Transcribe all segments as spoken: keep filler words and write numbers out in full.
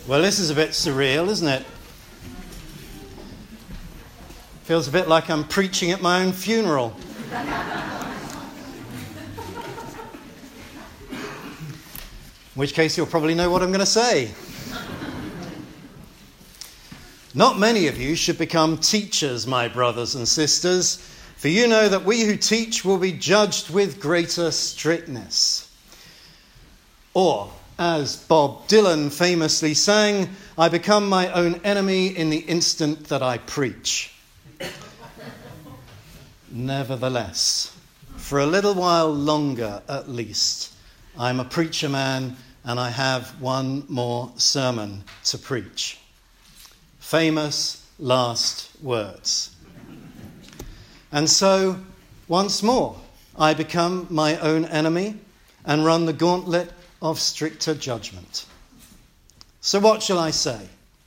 Well, this is a bit surreal, isn't it? Feels a bit like I'm preaching at my own funeral. In which case you'll probably know what I'm going to say. Not many of you should become teachers, my brothers and sisters, for you know that we who teach will be judged with greater strictness. Or, as Bob Dylan famously sang, I become my own enemy in the instant that I preach. Nevertheless, for a little while longer at least, I'm a preacher man and I have one more sermon to preach. Famous last words. And so, once more, I become my own enemy and run the gauntlet of stricter judgment. So what shall I say?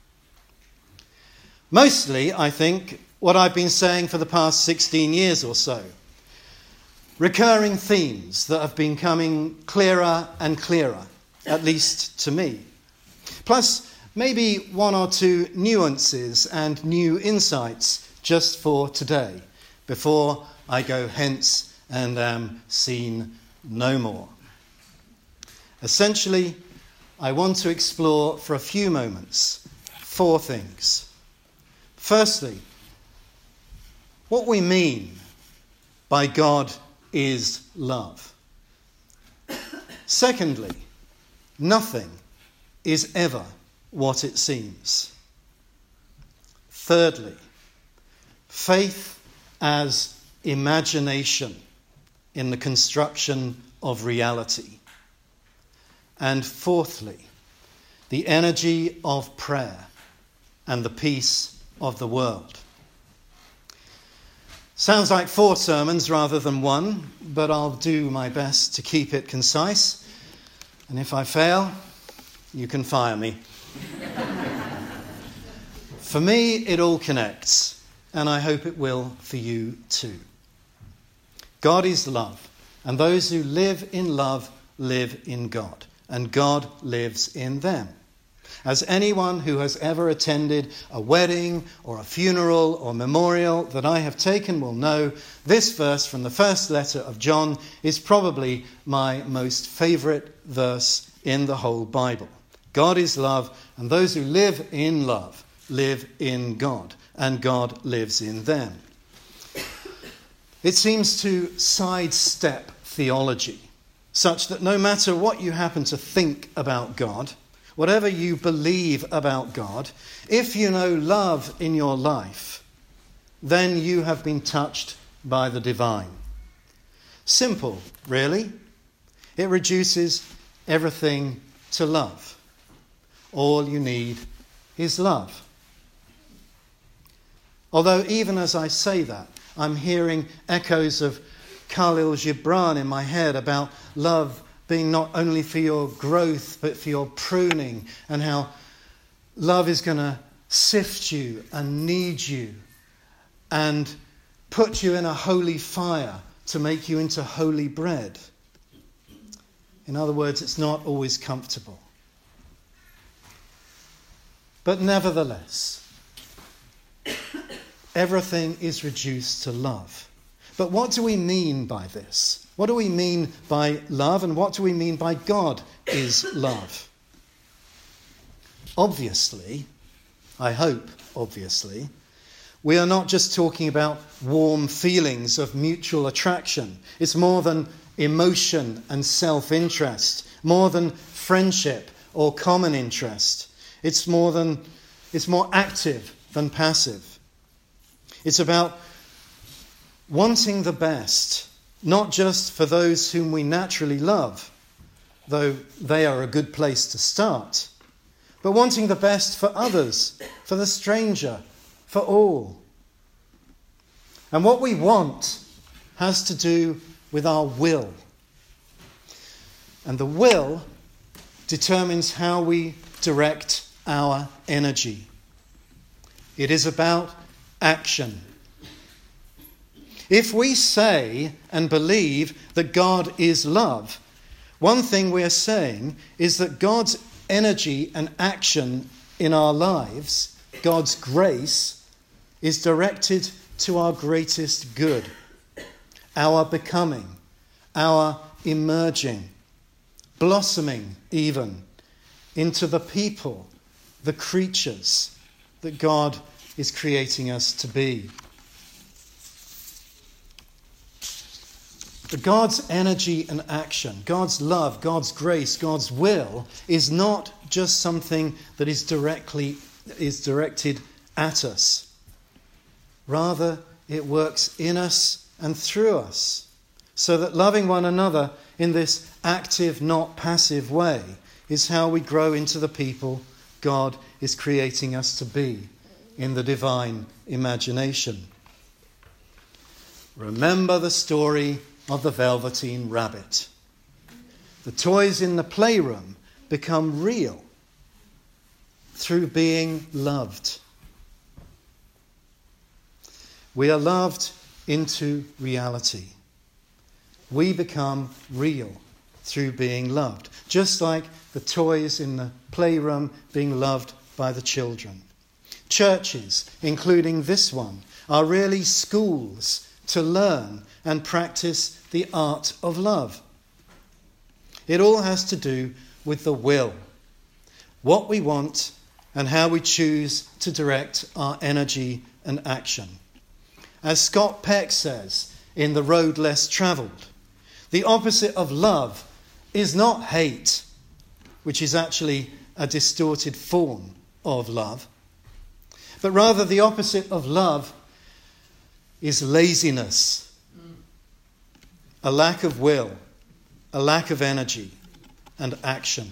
Mostly, I think, what I've been saying for the past sixteen years or so. Recurring themes that have been coming clearer and clearer, at least to me. Plus, maybe one or two nuances and new insights just for today, before I go hence and am seen no more. Essentially, I want to explore for a few moments four things. Firstly, what we mean by God is love. Secondly, nothing is ever what it seems. Thirdly, faith as imagination in the construction of reality. And fourthly, the energy of prayer and the peace of the world. Sounds like four sermons rather than one, but I'll do my best to keep it concise. And if I fail, you can fire me. For me, it all connects, and I hope it will for you too. God is love, and those who live in love live in God. And God lives in them. As anyone who has ever attended a wedding or a funeral or memorial that I have taken will know, this verse from the first letter of John is probably my most favourite verse in the whole Bible. God is love, and those who live in love live in God, and God lives in them. It seems to sidestep theology, such that no matter what you happen to think about God, whatever you believe about God, if you know love in your life, then you have been touched by the divine. Simple, really. It reduces everything to love. All you need is love. Although even as I say that, I'm hearing echoes of Khalil Gibran in my head about love being not only for your growth but for your pruning, and how love is going to sift you and knead you and put you in a holy fire to make you into holy bread. In other words, it's not always comfortable. But nevertheless, everything is reduced to love. But what do we mean by this? What do we mean by love, and what do we mean by God is love? Obviously, I hope, obviously, we are not just talking about warm feelings of mutual attraction. It's more than emotion and self-interest, more than friendship or common interest. It's more than, it's more active than passive. It's about wanting the best, not just for those whom we naturally love, though they are a good place to start, but wanting the best for others, for the stranger, for all. And what we want has to do with our will. And the will determines how we direct our energy. It is about action. If we say and believe that God is love, one thing we are saying is that God's energy and action in our lives, God's grace, is directed to our greatest good, our becoming, our emerging, blossoming even into the people, the creatures that God is creating us to be. But God's energy and action, God's love, God's grace, God's will is not just something that is directly is directed at us. Rather, it works in us and through us, so that loving one another in this active, not passive way is how we grow into the people God is creating us to be in the divine imagination. Remember the story of the Velveteen Rabbit. The toys in the playroom become real through being loved. We are loved into reality. We become real through being loved, just like the toys in the playroom being loved by the children. Churches, including this one, are really schools to learn and practice the art of love. It all has to do with the will, what we want and how we choose to direct our energy and action. As Scott Peck says in The Road Less Travelled, the opposite of love is not hate, which is actually a distorted form of love, but rather the opposite of love is laziness, a lack of will, a lack of energy and action.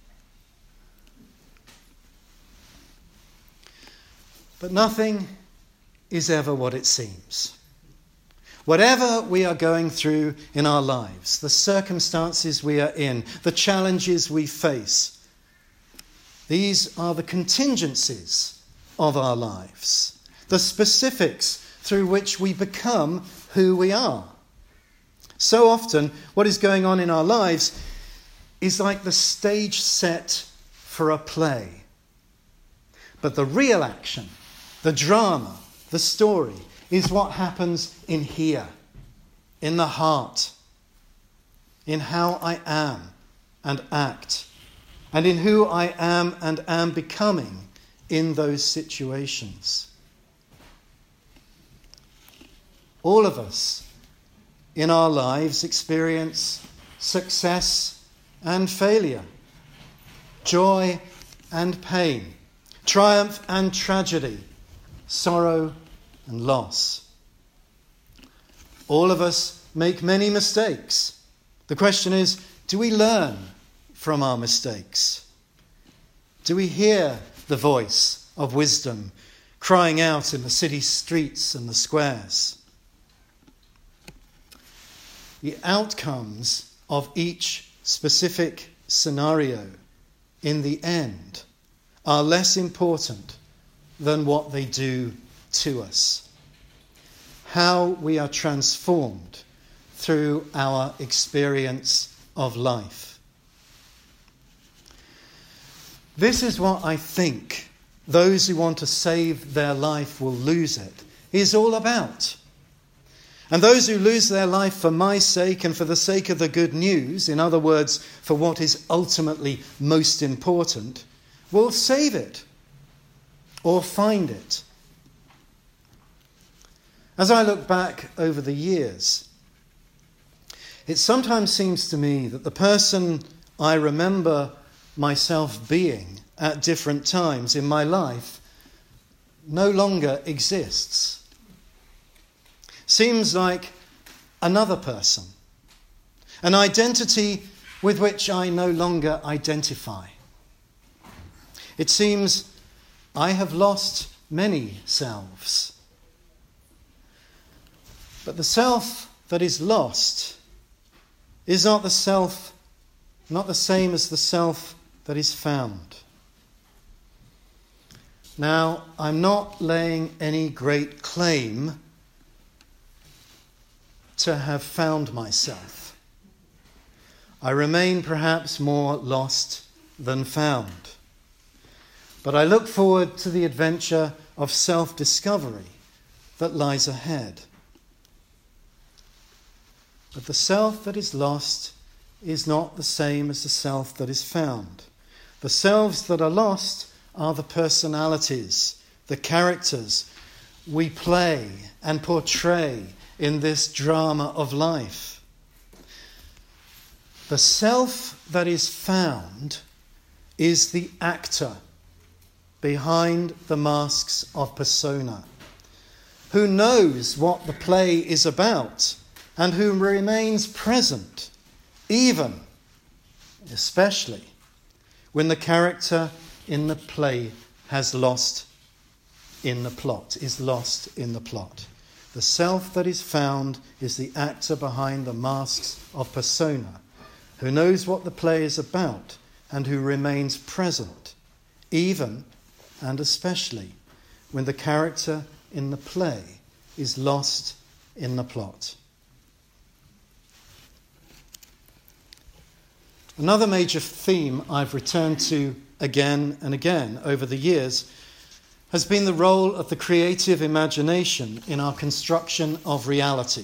But nothing is ever what it seems. Whatever we are going through in our lives, the circumstances we are in, the challenges we face, these are the contingencies of our lives, the specifics through which we become who we are. So often, what is going on in our lives is like the stage set for a play. But the real action, the drama, the story, is what happens in here, in the heart, in how I am and act, and in who I am and am becoming in those situations. All of us in our lives experience success and failure, joy and pain, triumph and tragedy, sorrow and loss. All of us make many mistakes. The question is, do we learn from our mistakes? Do we hear the voice of wisdom crying out in the city streets and the squares? The outcomes of each specific scenario in the end are less important than what they do to us. How we are transformed through our experience of life. This is what I think those who want to save their life will lose it is all about. And those who lose their life for my sake and for the sake of the good news, in other words, for what is ultimately most important, will save it or find it. As I look back over the years, it sometimes seems to me that the person I remember myself being at different times in my life no longer exists. Seems like another person, an identity with which I no longer identify. It seems I have lost many selves. But the self that is lost is not the self, not the same as the self that is found. Now, I'm not laying any great claim to have found myself. I remain perhaps more lost than found. But I look forward to the adventure of self-discovery that lies ahead. But the self that is lost is not the same as the self that is found. The selves that are lost are the personalities, the characters we play and portray in this drama of life. The self that is found is the actor behind the masks of persona, who knows what the play is about and who remains present, even, especially, when the character in the play has lost in the plot, is lost in the plot. The self that is found is the actor behind the masks of persona, who knows what the play is about and who remains present, even and especially when the character in the play is lost in the plot. Another major theme I've returned to again and again over the years has been the role of the creative imagination in our construction of reality.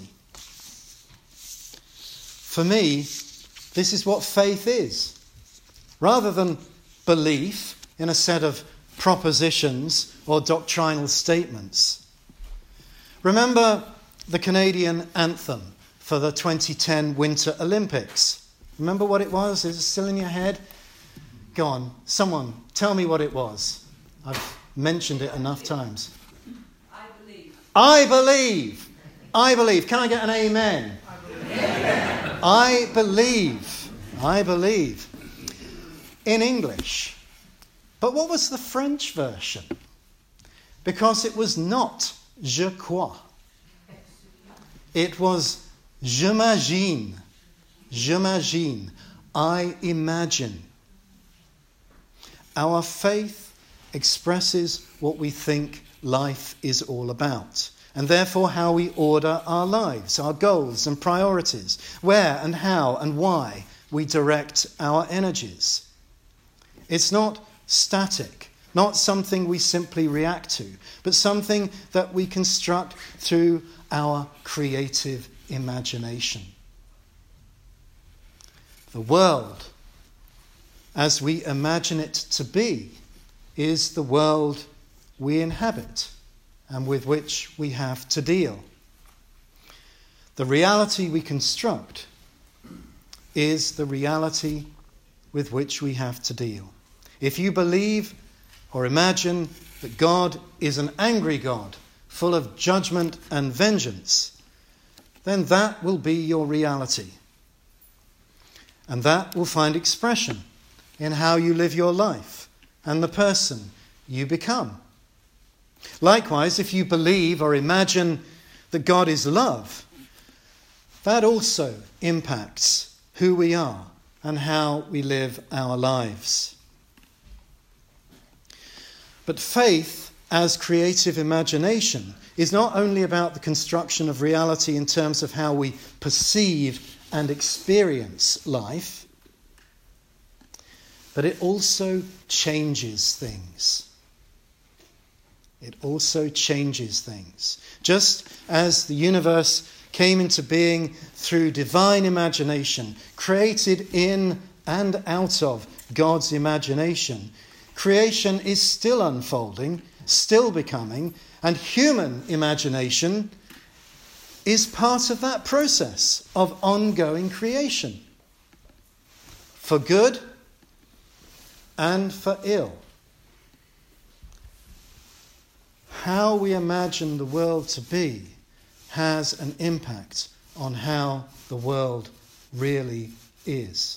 For me, this is what faith is. Rather than belief in a set of propositions or doctrinal statements. Remember the Canadian anthem for the twenty ten Winter Olympics? Remember what it was? Is it still in your head? Go on, someone, tell me what it was. I've mentioned it enough times. I believe. I believe. I believe. Can I get an amen? I believe. I believe. In English. But what was the French version? Because it was not je crois. It was j'imagine. J'imagine. I imagine. Our faith expresses what we think life is all about, and therefore how we order our lives, our goals and priorities, where and how and why we direct our energies. It's not static, not something we simply react to, but something that we construct through our creative imagination. The world, as we imagine it to be, is the world we inhabit and with which we have to deal. The reality we construct is the reality with which we have to deal. If you believe or imagine that God is an angry God, full of judgment and vengeance, then that will be your reality. And that will find expression in how you live your life and the person you become. Likewise, if you believe or imagine that God is love, that also impacts who we are and how we live our lives. But faith, as creative imagination, is not only about the construction of reality in terms of how we perceive and experience life, but it also changes things. It also changes things. Just as the universe came into being through divine imagination, created in and out of God's imagination, creation is still unfolding, still becoming, and human imagination is part of that process of ongoing creation. For good and for ill. How we imagine the world to be has an impact on how the world really is.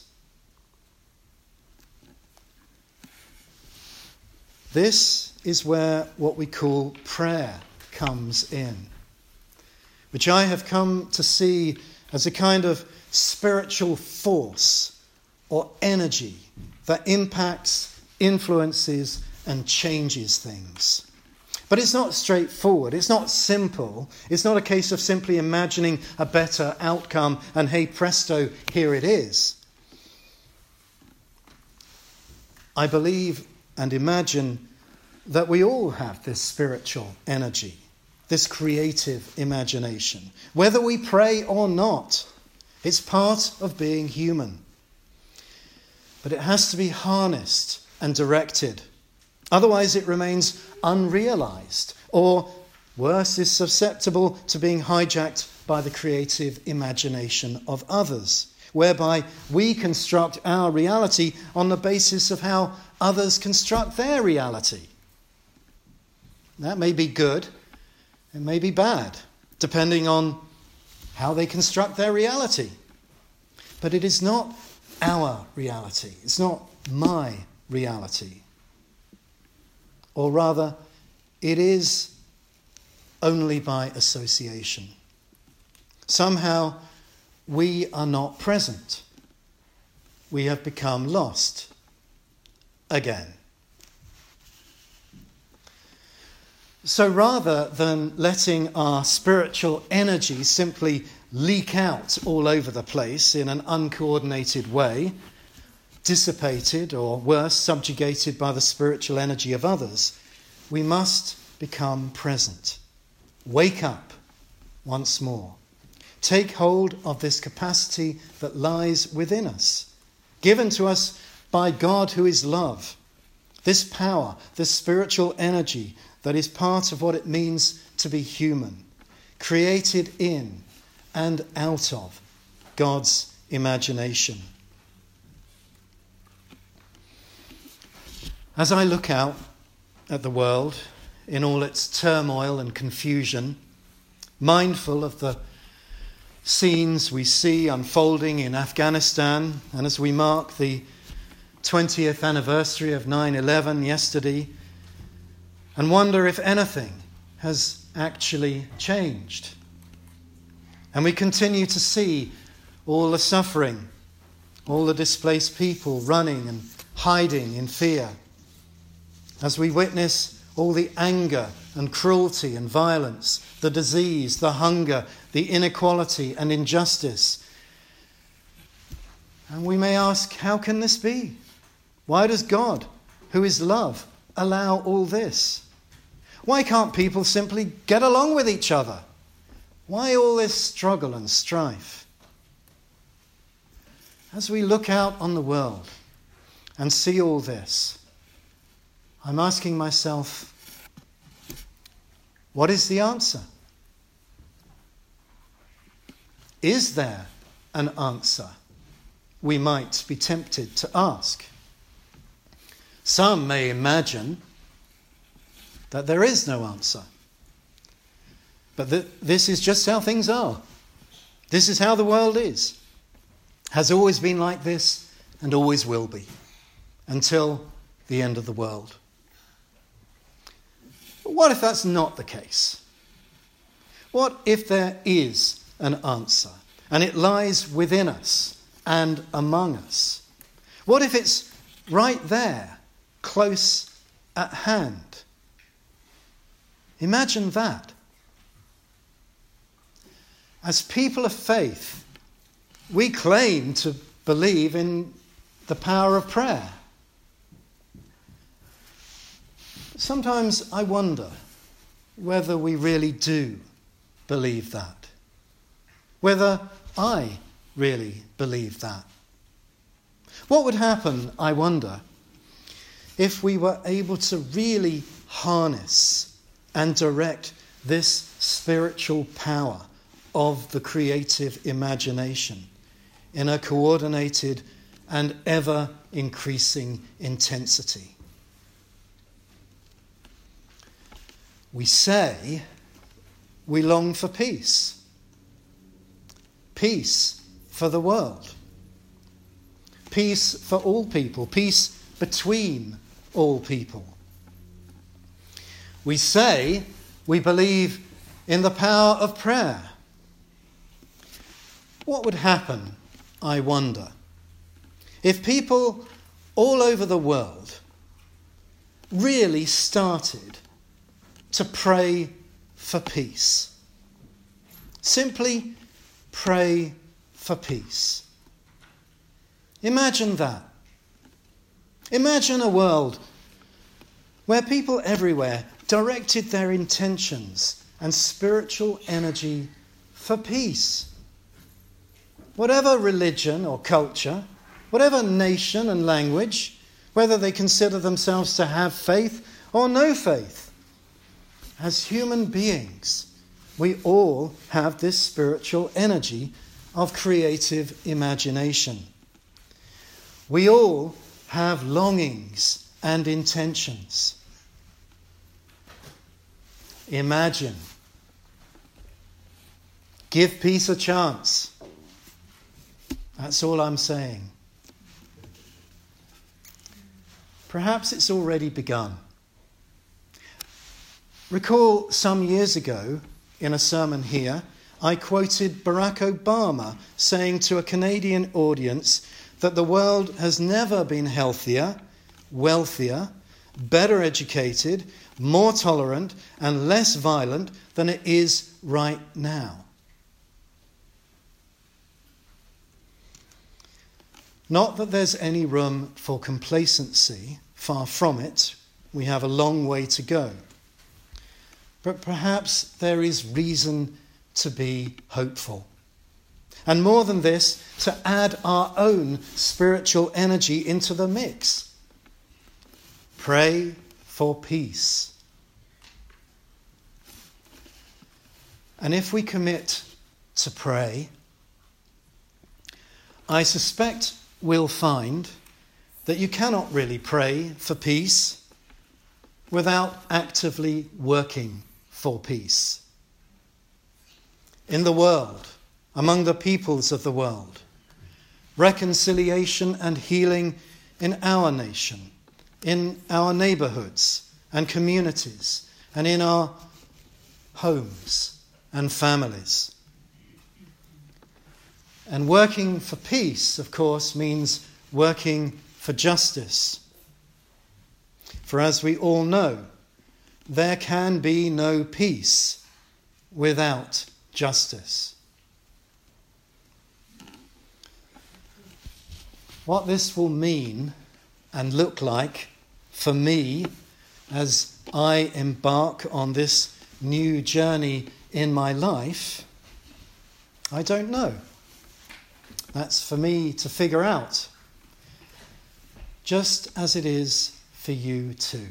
This is where what we call prayer comes in, which I have come to see as a kind of spiritual force or energy that impacts, influences, and changes things. But it's not straightforward, it's not simple, it's not a case of simply imagining a better outcome and hey presto, here it is. I believe and imagine that we all have this spiritual energy, this creative imagination. Whether we pray or not, it's part of being human. But it has to be harnessed and directed. Otherwise it remains unrealized, or worse, is susceptible to being hijacked by the creative imagination of others, whereby we construct our reality on the basis of how others construct their reality. That may be good, it may be bad, depending on how they construct their reality. But it is not our reality. It's not my reality. Or rather, it is only by association. Somehow, we are not present. We have become lost again. So rather than letting our spiritual energy simply leak out all over the place in an uncoordinated way, dissipated or worse, subjugated by the spiritual energy of others, we must become present. Wake up once more. Take hold of this capacity that lies within us, given to us by God who is love. This power, this spiritual energy that is part of what it means to be human, created in and out of God's imagination. As I look out at the world in all its turmoil and confusion, mindful of the scenes we see unfolding in Afghanistan, and as we mark the twentieth anniversary of nine eleven yesterday, and wonder if anything has actually changed. And we continue to see all the suffering, all the displaced people running and hiding in fear, as we witness all the anger and cruelty and violence, the disease, the hunger, the inequality and injustice. And we may ask, how can this be? Why does God, who is love, allow all this? Why can't people simply get along with each other? Why all this struggle and strife? As we look out on the world and see all this, I'm asking myself, what is the answer? Is there an answer? We might be tempted to ask. Some may imagine that there is no answer. But that this is just how things are. This is how the world is. Has always been like this and always will be until the end of the world. But what if that's not the case? What if there is an answer and it lies within us and among us? What if it's right there, close at hand? Imagine that. As people of faith, we claim to believe in the power of prayer. Sometimes I wonder whether we really do believe that. Whether I really believe that. What would happen, I wonder, if we were able to really harness and direct this spiritual power of the creative imagination in a coordinated and ever-increasing intensity? We say we long for peace. Peace for the world. Peace for all people. Peace between all people. We say we believe in the power of prayer. What would happen, I wonder, if people all over the world really started to pray for peace? Simply pray for peace. Imagine that. Imagine a world where people everywhere directed their intentions and spiritual energy for peace. Whatever religion or culture, whatever nation and language, whether they consider themselves to have faith or no faith, as human beings, we all have this spiritual energy of creative imagination. We all have longings and intentions. Imagine. Give peace a chance. That's all I'm saying. Perhaps it's already begun. Recall some years ago, in a sermon here, I quoted Barack Obama saying to a Canadian audience that the world has never been healthier, wealthier, better educated, more tolerant, and less violent than it is right now. Not that there's any room for complacency, far from it. We have a long way to go. But perhaps there is reason to be hopeful. And more than this, to add our own spiritual energy into the mix. Pray for peace. And if we commit to pray, I suspect we'll find that you cannot really pray for peace without actively working for peace. In the world, among the peoples of the world, reconciliation and healing in our nation, in our neighbourhoods and communities, and in our homes and families. And working for peace, of course, means working for justice. For as we all know, there can be no peace without justice. What this will mean and look like for me as I embark on this new journey in my life, I don't know. That's for me to figure out, just as it is for you too.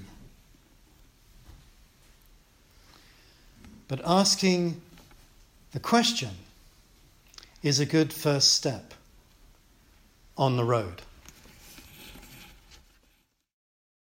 But asking the question is a good first step on the road.